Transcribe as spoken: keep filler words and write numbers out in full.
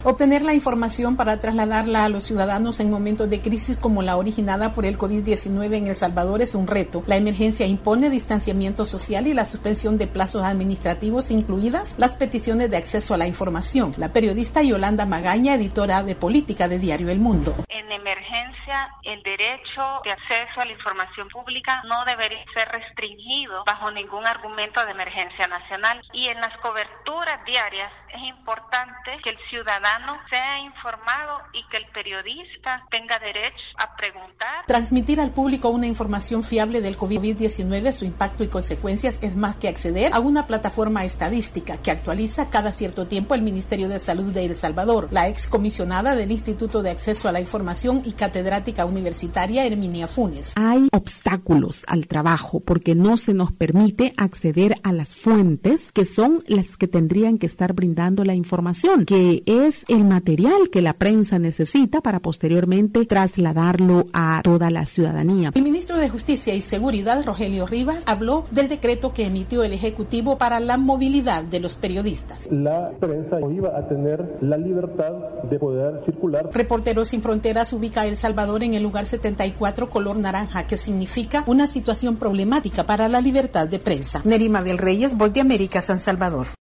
Obtener la información para trasladarla a los ciudadanos en momentos de crisis como la originada por el covid diecinueve en El Salvador es un reto. La emergencia impone distanciamiento social y la suspensión de plazos administrativos, incluidas las peticiones de acceso a la información. La periodista Yolanda Magaña, editora de política de Diario El Mundo. En emergencia, el derecho de acceso a la información pública no debería ser restringido bajo ningún argumento de emergencia nacional. Y en las coberturas diarias es importante que el ciudadano sea informado y que el periodista tenga derecho a preguntar. Transmitir al público una información fiable del covid diecinueve, su impacto y consecuencias es más que acceder a una plataforma estadística que actualiza cada cierto tiempo el Ministerio de Salud de El Salvador. La excomisionada del Instituto de Acceso a la Información y catedrática universitaria Herminia Funes. Hay obstáculos al trabajo porque no se nos permite acceder a las fuentes que son las que tendrían que estar brindando la información, que es el material que la prensa necesita para posteriormente trasladarlo a toda la ciudadanía. El ministro de Justicia y Seguridad, Rogelio Rivas, habló del decreto que emitió el Ejecutivo para la movilidad de los periodistas. La prensa iba a tener la libertad de poder circular. Reporteros Sin Fronteras ubica a El Salvador en el lugar setenta y cuatro, color naranja, que significa una situación problemática para la libertad de prensa. Nerima del Reyes, Voz de América, San Salvador.